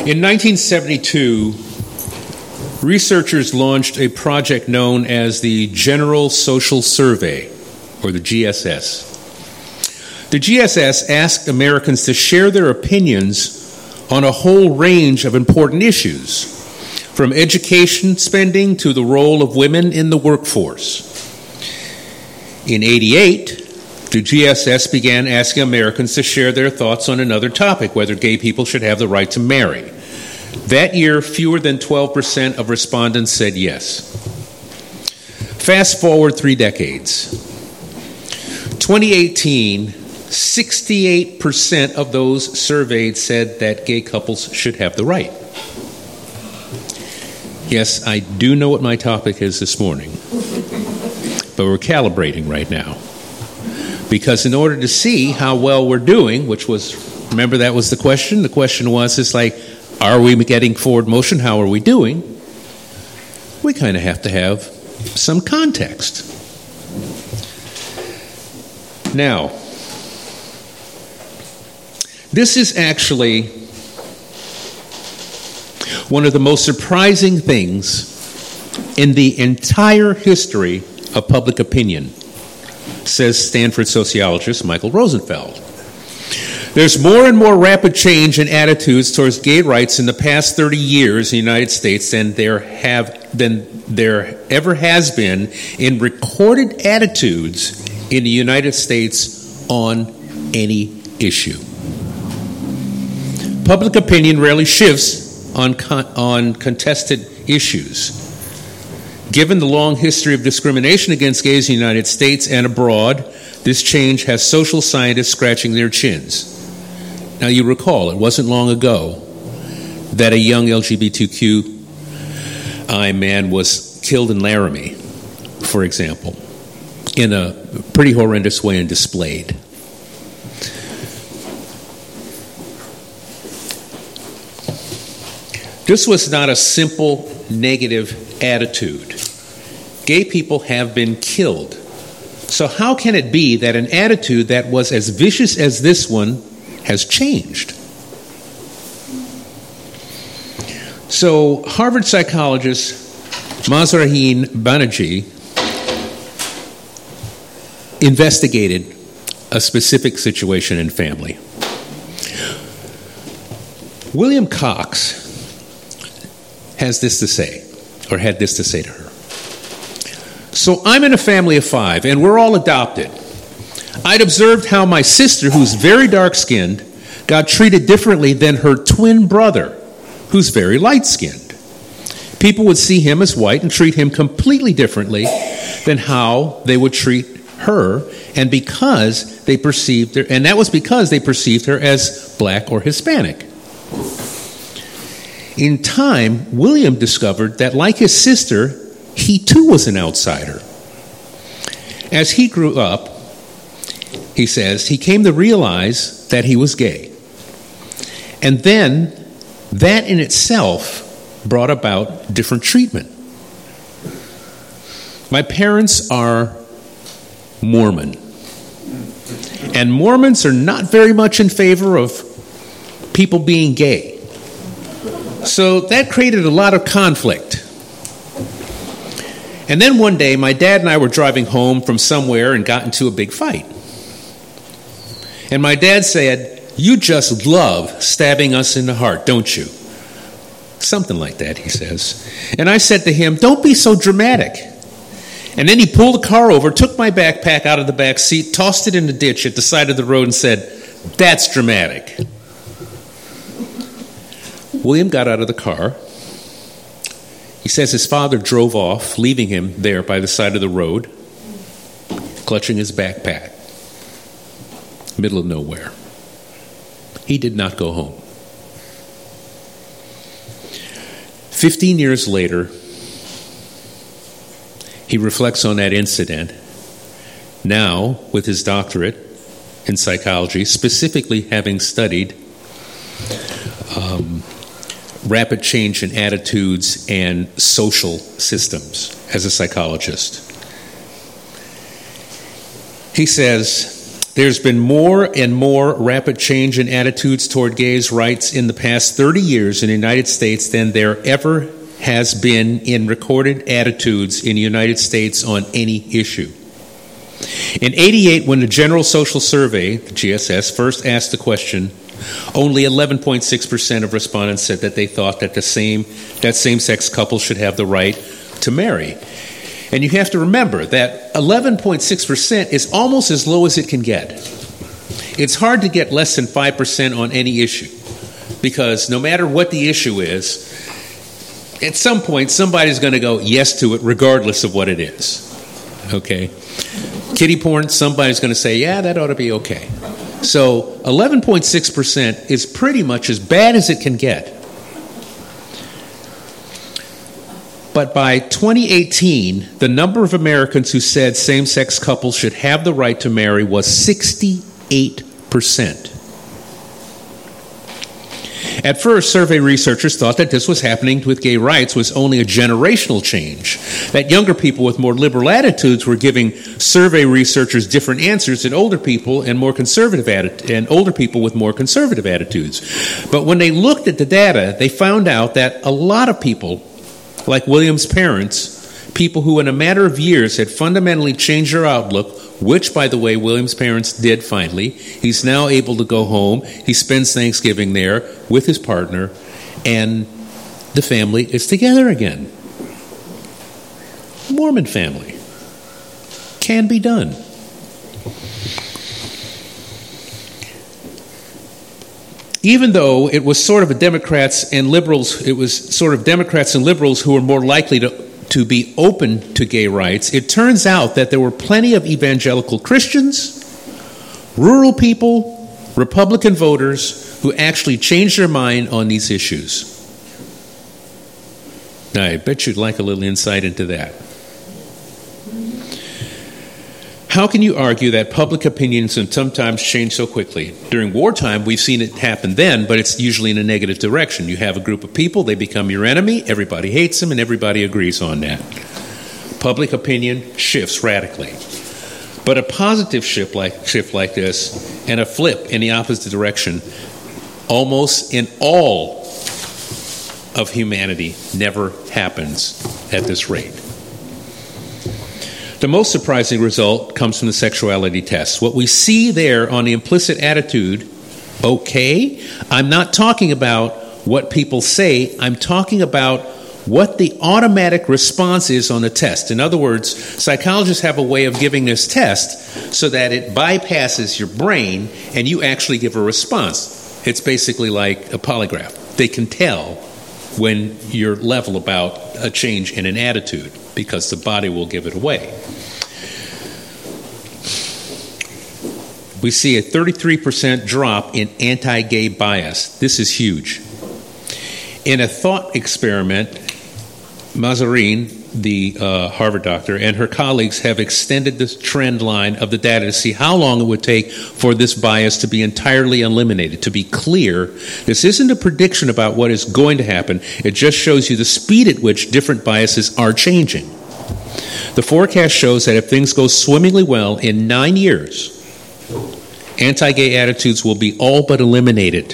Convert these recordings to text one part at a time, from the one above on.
In 1972, researchers launched a project known as the General Social Survey, or the GSS. The GSS asked Americans to share their opinions on a whole range of important issues, from education spending to the role of women in the workforce. In '88, the GSS began asking Americans to share their thoughts on another topic, whether gay people should have the right to marry. That year, fewer than 12% of respondents said yes. Fast forward 3 decades. 2018, 68% of those surveyed said that gay couples should have the right. Yes, I do know what my topic is this morning, but we're calibrating right now. Because in order to see how well we're doing, which was, remember that was the question? The question was, it's like, are we getting forward motion? How are we doing? We kind of have to have some context. Now, this is actually one of the most surprising things in the entire history of public opinion, says Stanford sociologist Michael Rosenfeld. There's more and more rapid change in attitudes towards gay rights in the past 30 years in the United States than there ever has been in recorded attitudes in the United States on any issue. Public opinion rarely shifts on contested issues. Given the long history of discrimination against gays in the United States and abroad, this change has social scientists scratching their chins. Now, you recall, it wasn't long ago that a young LGBTQI man was killed in Laramie, for example, in a pretty horrendous way and displayed. This was not a simple negative attitude. Gay people have been killed. So how can it be that an attitude that was as vicious as this one has changed? So Harvard psychologist Mazarine Banerjee investigated a specific situation in family. William Cox has this to say, or had this to say to her. So I'm in a family of 5, and we're all adopted. I'd observed how my sister, who's very dark-skinned, got treated differently than her twin brother, who's very light-skinned. People would see him as white and treat him completely differently than how they would treat her, and that was because they perceived her as black or Hispanic. In time, William discovered that, like his sister, he too was an outsider. As he grew up, he says, he came to realize that he was gay. And then, that in itself brought about different treatment. My parents are Mormon. And Mormons are not very much in favor of people being gay. So that created a lot of conflict. And then one day, my dad and I were driving home from somewhere and got into a big fight. And my dad said, "You just love stabbing us in the heart, don't you?" Something like that, he says. And I said to him, "Don't be so dramatic." And then he pulled the car over, took my backpack out of the back seat, tossed it in the ditch at the side of the road and said, "That's dramatic." William got out of the car. He says his father drove off, leaving him there by the side of the road, clutching his backpack, middle of nowhere. He did not go home. 15 years later, he reflects on that incident, now with his doctorate in psychology, specifically having studied rapid change in attitudes and social systems as a psychologist. He says, There's been more and more rapid change in attitudes toward gays' rights in the past 30 years in the United States than there ever has been in recorded attitudes in the United States on any issue. In '88, when the General Social Survey, the GSS, first asked the question, only 11.6% of respondents said that they thought that same-sex couples should have the right to marry. And you have to remember that 11.6% is almost as low as it can get. It's hard to get less than 5% on any issue, because no matter what the issue is, at some point somebody's going to go yes to it regardless of what it is. Okay? Kiddie porn, somebody's going to say, yeah, that ought to be okay. So 11.6% is pretty much as bad as it can get. But by 2018, the number of Americans who said same-sex couples should have the right to marry was 68%. At first, survey researchers thought that this was happening with gay rights was only a generational change, that younger people with more liberal attitudes were giving survey researchers different answers than older people and older people with more conservative attitudes. But when they looked at the data, they found out that a lot of people, like William's parents, people who in a matter of years had fundamentally changed their outlook, which, by the way, William's parents did finally. He's now able to go home. He spends Thanksgiving there with his partner, and the family is together again. Mormon family. Can be done. Even though it was sort of Democrats and liberals who were more likely to be open to gay rights, it turns out that there were plenty of evangelical Christians, rural people, Republican voters who actually changed their mind on these issues. Now, I bet you'd like a little insight into that. How can you argue that public opinions can sometimes change so quickly? During wartime, we've seen it happen then, but it's usually in a negative direction. You have a group of people, they become your enemy, everybody hates them, and everybody agrees on that. Public opinion shifts radically. But a positive shift like this, and a flip in the opposite direction, almost in all of humanity, never happens at this rate. The most surprising result comes from the sexuality test. What we see there on the implicit attitude, okay, I'm not talking about what people say, I'm talking about what the automatic response is on the test. In other words, psychologists have a way of giving this test so that it bypasses your brain and you actually give a response. It's basically like a polygraph. They can tell when you're level about a change in an attitude, because the body will give it away. We see a 33% drop in anti-gay bias. This is huge. In a thought experiment, Mazarin, the Harvard doctor, and her colleagues have extended this trend line of the data to see how long it would take for this bias to be entirely eliminated. To be clear, this isn't a prediction about what is going to happen. It just shows you the speed at which different biases are changing. The forecast shows that if things go swimmingly well, in 9 years, anti-gay attitudes will be all but eliminated,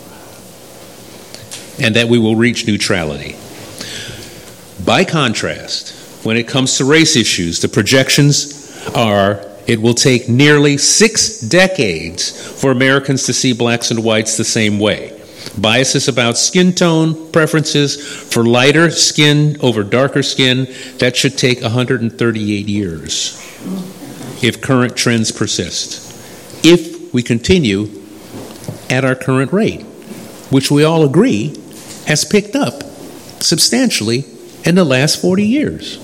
and that we will reach neutrality. By contrast, when it comes to race issues, the projections are it will take nearly 6 decades for Americans to see blacks and whites the same way. Biases about skin tone preferences for lighter skin over darker skin, that should take 138 years if current trends persist. If we continue at our current rate, which we all agree has picked up substantially in the last 40 years.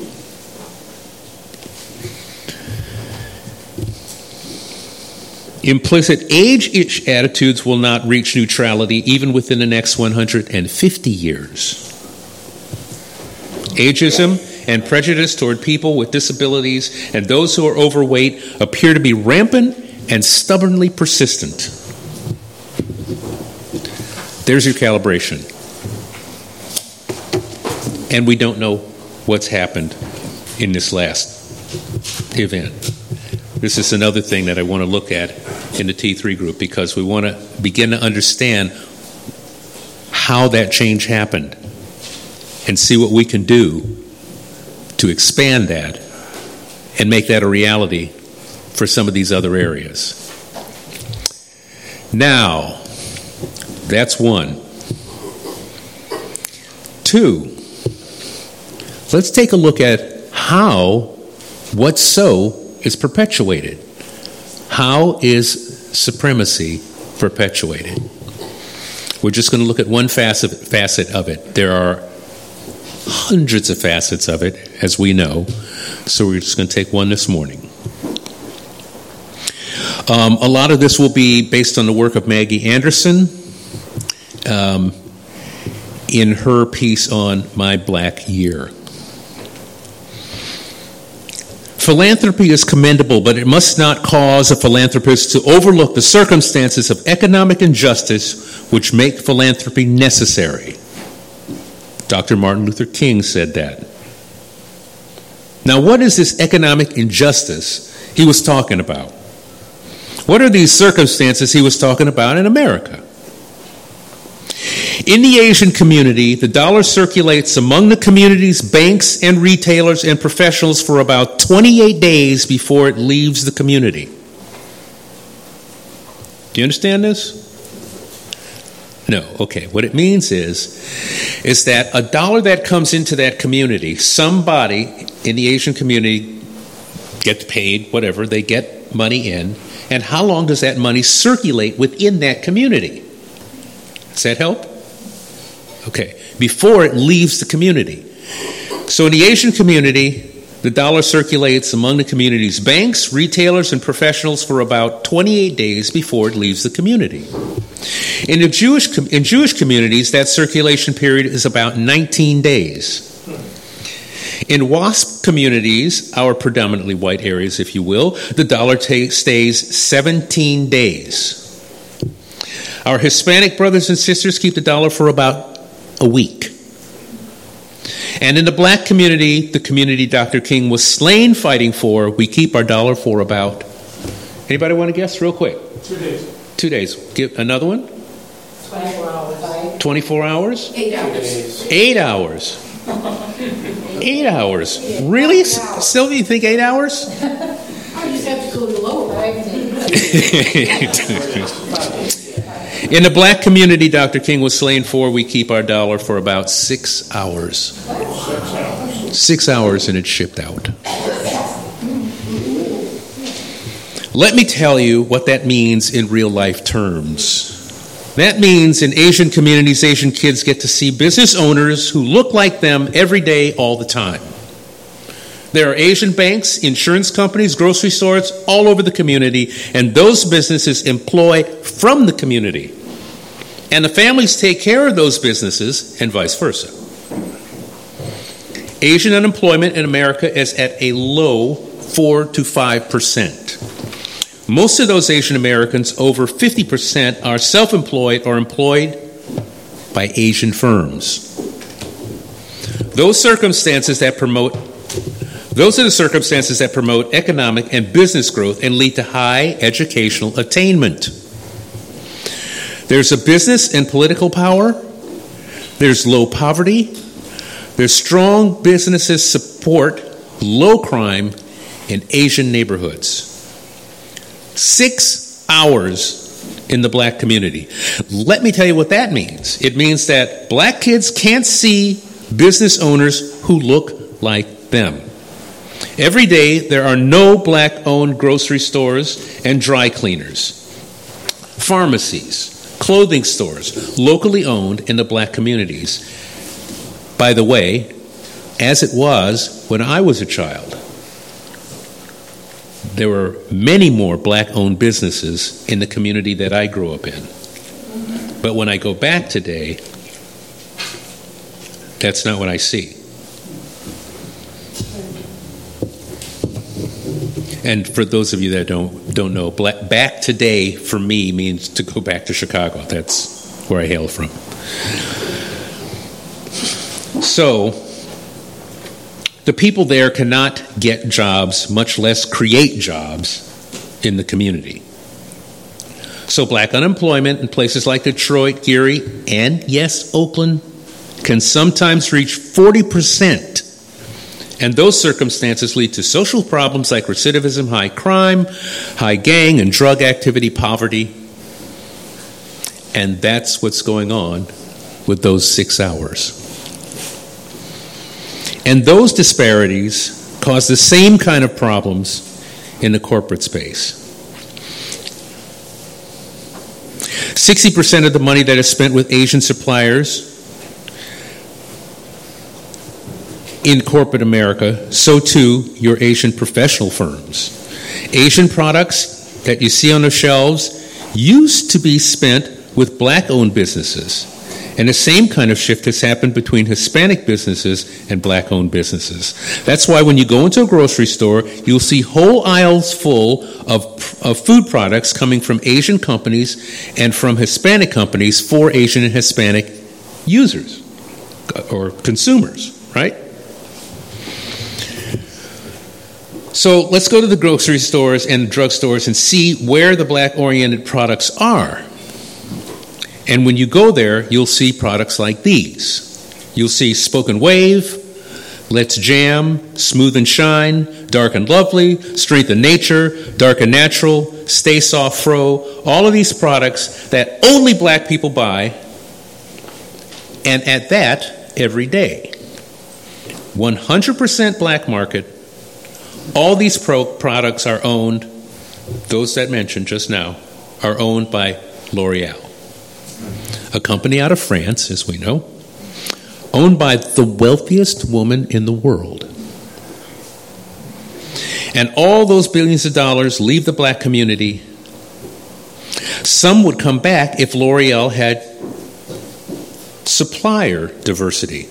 Implicit age attitudes will not reach neutrality even within the next 150 years. Ageism and prejudice toward people with disabilities and those who are overweight appear to be rampant and stubbornly persistent. There's your calibration. And we don't know what's happened in this last event. This is another thing that I want to look at in the T3 group, because we want to begin to understand how that change happened and see what we can do to expand that and make that a reality for some of these other areas. Now, that's one. Two, let's take a look at how what's so is perpetuated. How is supremacy perpetuated? We're just going to look at one facet of it. There are hundreds of facets of it, as we know, so we're just going to take one this morning. A lot of this will be based on the work of Maggie Anderson in her piece on My Black Year. Philanthropy is commendable, but it must not cause a philanthropist to overlook the circumstances of economic injustice which make philanthropy necessary. Dr. Martin Luther King said that. Now, what is this economic injustice he was talking about? What are these circumstances he was talking about in America? In the Asian community, the dollar circulates among the community's banks and retailers and professionals for about 28 days before it leaves the community. Do you understand this? No. Okay. What it means is that a dollar that comes into that community, somebody in the Asian community gets paid, whatever, they get money in, and how long does that money circulate within that community? Does that help? Okay, before it leaves the community. So in the Asian community, the dollar circulates among the community's banks, retailers, and professionals for about 28 days before it leaves the community. In Jewish communities, that circulation period is about 19 days. In WASP communities, our predominantly white areas, if you will, the dollar stays 17 days. Our Hispanic brothers and sisters keep the dollar for about a week. And in the black community, the community Dr. King was slain fighting for, we keep our dollar for about, anybody want to guess real quick? 2 days. 2 days. Give another one? 24 hours. 24 hours? 8 hours. 8 hours. 8 hours. Really? Sylvia, you think 8 hours? I just have to go to lower, right? In the black community Dr. King was slain for, we keep our dollar for about 6 hours. 6 hours and it's shipped out. Let me tell you what that means in real life terms. That means in Asian communities, Asian kids get to see business owners who look like them every day, all the time. There are Asian banks, insurance companies, grocery stores all over the community, and those businesses employ from the community. And the families take care of those businesses, and vice versa. Asian unemployment in America is at a low 4 to 5%. Most of those Asian Americans, over 50%, are self-employed or employed by Asian firms. Those are the circumstances that promote economic and business growth and lead to high educational attainment. There's a business and political power. There's low poverty. There's strong businesses support low crime in Asian neighborhoods. 6 hours in the black community. Let me tell you what that means. It means that black kids can't see business owners who look like them. Every day, there are no black-owned grocery stores and dry cleaners, pharmacies, clothing stores, locally owned in the black communities. By the way, as it was when I was a child, there were many more black-owned businesses in the community that I grew up in. But when I go back today, that's not what I see. And for those of you that don't know, back today for me means to go back to Chicago. That's where I hail from. So, the people there cannot get jobs, much less create jobs, in the community. So black unemployment in places like Detroit, Gary, and yes, Oakland, can sometimes reach 40%. And those circumstances lead to social problems like recidivism, high crime, high gang and drug activity, poverty. And that's what's going on with those 6 hours. And those disparities cause the same kind of problems in the corporate space. 60% of the money that is spent with Asian suppliers in corporate America, so too your Asian professional firms. Asian products that you see on the shelves used to be spent with black-owned businesses. And the same kind of shift has happened between Hispanic businesses and black-owned businesses. That's why when you go into a grocery store, you'll see whole aisles full of food products coming from Asian companies and from Hispanic companies for Asian and Hispanic users or consumers, right? So let's go to the grocery stores and drugstores and see where the black-oriented products are. And when you go there, you'll see products like these. You'll see Spoken Wave, Let's Jam, Smooth and Shine, Dark and Lovely, Strength and Nature, Dark and Natural, Stay Soft Fro, all of these products that only black people buy, and at that, every day. 100% black market. All these products are owned, those that mentioned just now, are owned by L'Oreal, a company out of France, as we know, owned by the wealthiest woman in the world. And all those billions of dollars leave the black community. Some would come back if L'Oreal had supplier diversity,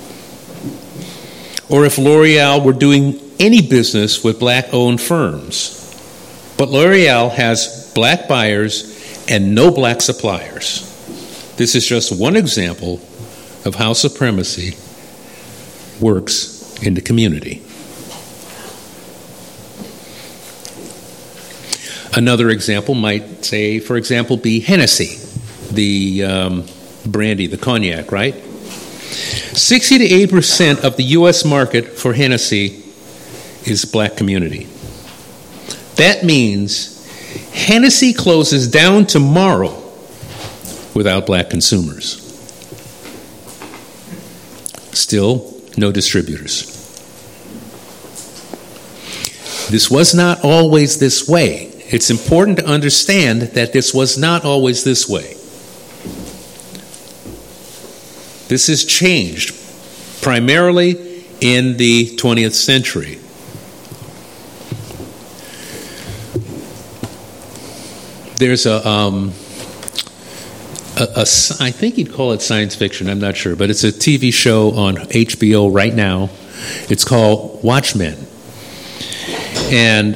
or if L'Oreal were doing any business with black-owned firms. But L'Oreal has black buyers and no black suppliers. This is just one example of how supremacy works in the community. Another example might say, for example, be Hennessy, the brandy, the cognac, right? 60 to 80% of the U.S. market for Hennessy is black community. That means Hennessy closes down tomorrow without black consumers. Still, no distributors. This was not always this way. It's important to understand that this was not always this way. This has changed primarily in the 20th century. There's I think you'd call it science fiction, I'm not sure, but it's a TV show on HBO right now. It's called Watchmen. And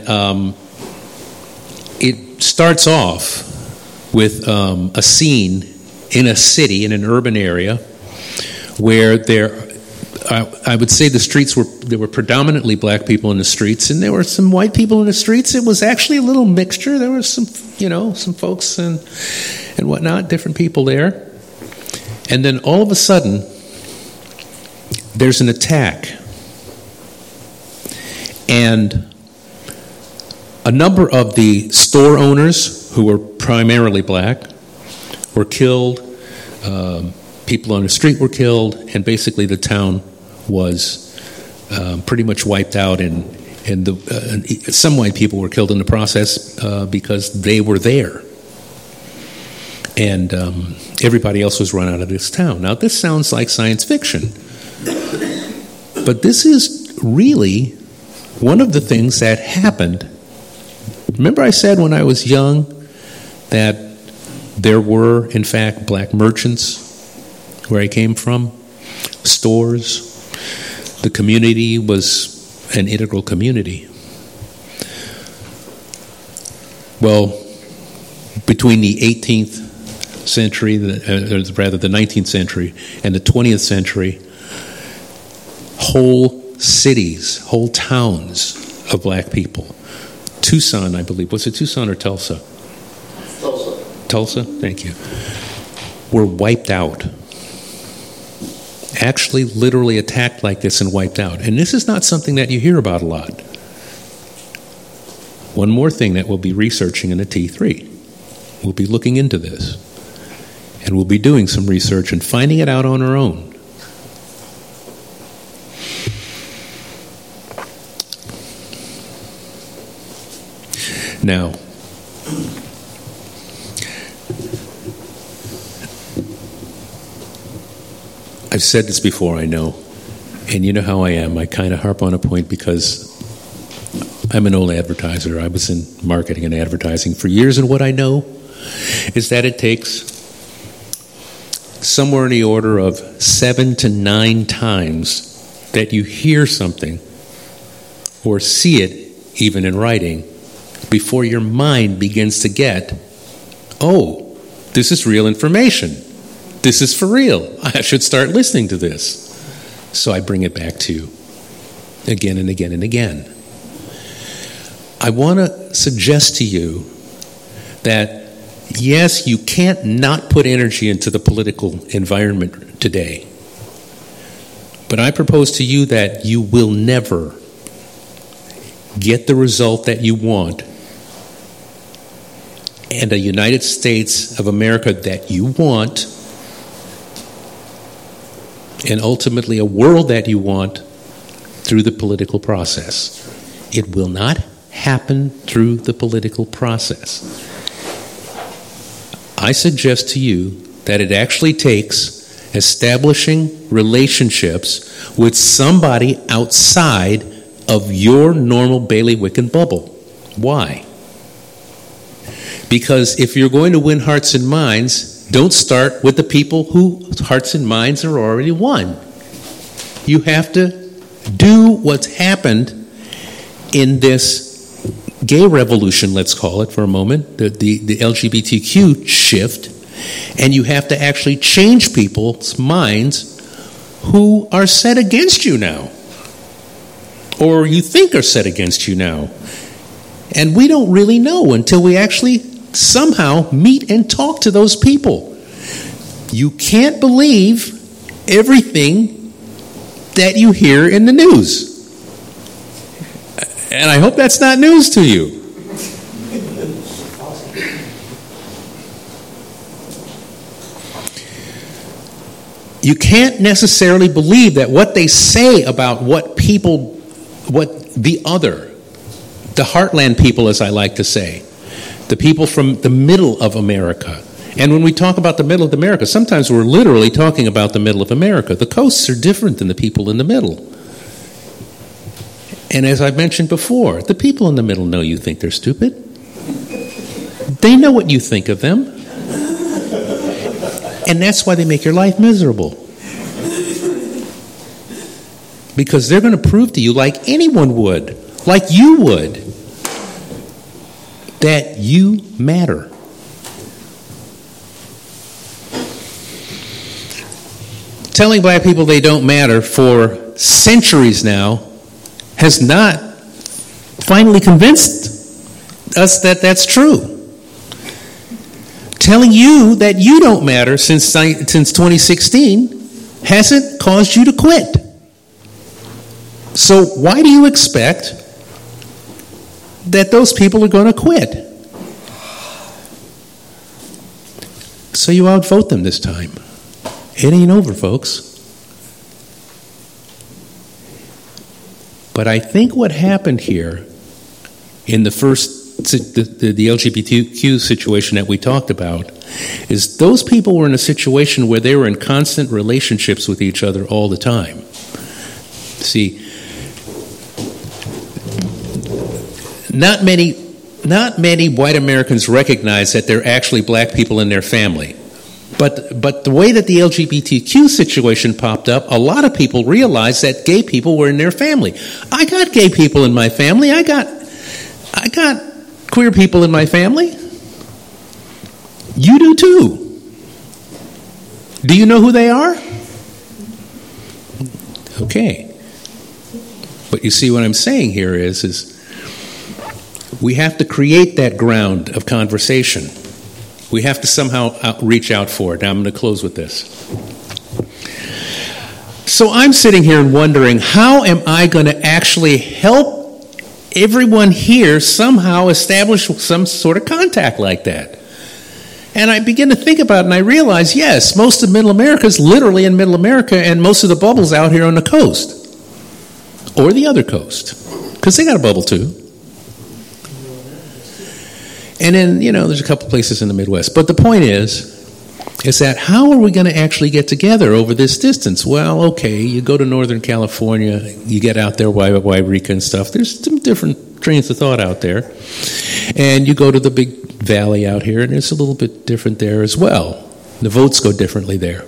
it starts off with a scene in a city, in an urban area, where I would say there were predominantly black people in the streets, and there were some white people in the streets. It was actually a little mixture. There were some folks and whatnot, different people there. And then all of a sudden, there's an attack. And a number of the store owners, who were primarily black, were killed. People on the street were killed, and basically the town was pretty much wiped out, and some white people were killed in the process because they were there. And everybody else was run out of this town. Now, this sounds like science fiction, but this is really one of the things that happened. Remember I said when I was young that there were, in fact, black merchants where I came from, stores. The community was an integral community. Well, between the 18th century, the 19th century, and the 20th century, whole cities, whole towns of black people Tucson, I believe. Was it Tucson or Tulsa? Tulsa. Tulsa, thank you. Were wiped out. Actually, literally attacked like this and wiped out. And this is not something that you hear about a lot. One more thing that we'll be researching in the T3. We'll be looking into this. And we'll be doing some research and finding it out on our own. Now, I've said this before, I know, and you know how I am. I kind of harp on a point because I'm an old advertiser. I was in marketing and advertising for years, and what I know is that it takes somewhere in the order of 7 to 9 times that you hear something or see it, even in writing, before your mind begins to get, oh, this is real information. This is for real. I should start listening to this. So I bring it back to you again and again and again. I want to suggest to you that, yes, you can't not put energy into the political environment today. But I propose to you that you will never get the result that you want and a United States of America that you want, and ultimately a world that you want, through the political process. It will not happen through the political process. I suggest to you that it actually takes establishing relationships with somebody outside of your normal bailiwick bubble. Why? Because if you're going to win hearts and minds, don't start with the people whose hearts and minds are already won. You have to do what's happened in this gay revolution, let's call it for a moment, the LGBTQ shift, and you have to actually change people's minds who are set against you now, or you think are set against you now. And we don't really know until we actually somehow meet and talk to those people. You can't believe everything that you hear in the news. And I hope that's not news to you. You can't necessarily believe that what they say about what the other, the heartland people, as I like to say, the people from the middle of America. And when we talk about the middle of America, sometimes we're literally talking about the middle of America. The coasts are different than the people in the middle. And as I've mentioned before, the people in the middle know you think they're stupid. They know what you think of them. And that's why they make your life miserable. Because they're going to prove to you, like anyone would, like you would, that you matter. Telling black people they don't matter for centuries now has not finally convinced us that that's true. Telling you that you don't matter since 2016 hasn't caused you to quit. So why do you expect that those people are going to quit? So you outvote them this time. It ain't over, folks. But I think what happened here in the first, the LGBTQ situation that we talked about, is those people were in a situation where they were in constant relationships with each other all the time. See, not many white Americans recognize that they're actually black people in their family. But the way that the LGBTQ situation popped up, a lot of people realized that gay people were in their family. I got gay people in my family. I got queer people in my family. You do too. Do you know who they are? Okay. But you see what I'm saying here is We have to create that ground of conversation. We have to somehow reach out for it. Now I'm going to close with this. So I'm sitting here and wondering, how am I going to actually help everyone here somehow establish some sort of contact like that? And I begin to think about it, and I realize, yes, most of Middle America is literally in Middle America, and most of the bubble's out here on the coast. Or the other coast. Because they got a bubble too. And then, there's a couple places in the Midwest. But the point is that how are we going to actually get together over this distance? Well, okay, you go to Northern California, you get out there, Wairika and stuff. There's some different trains of thought out there. And you go to the big valley out here, and it's a little bit different there as well. The votes go differently there.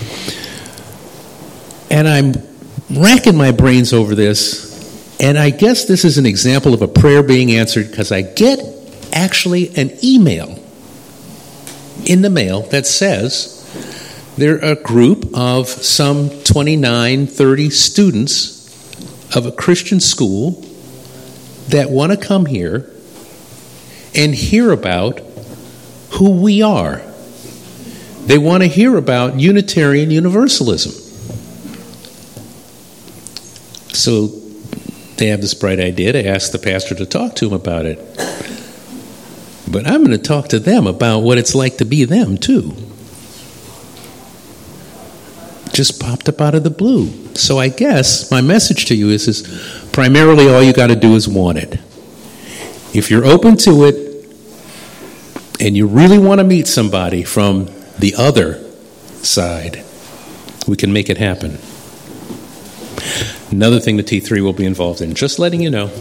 And I'm racking my brains over this, and I guess this is an example of a prayer being answered, because I get actually an email in the mail that says they're a group of some 29, 30 students of a Christian school that want to come here and hear about who we are. They want to hear about Unitarian Universalism. So they have this bright idea to ask the pastor to talk to them about it. But I'm going to talk to them about what it's like to be them, too. Just popped up out of the blue. So I guess my message to you is primarily all you got to do is want it. If you're open to it and you really want to meet somebody from the other side, we can make it happen. Another thing the T3 will be involved in, just letting you know.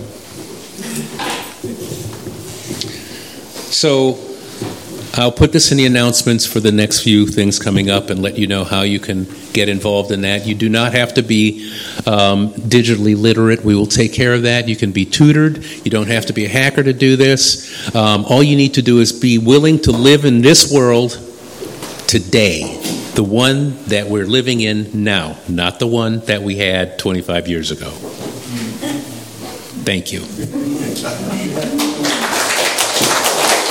So I'll put this in the announcements for the next few things coming up and let you know how you can get involved in that. You do not have to be digitally literate. We will take care of that. You can be tutored. You don't have to be a hacker to do this. All you need to do is be willing to live in this world today, the one that we're living in now, not the one that we had 25 years ago. Thank you.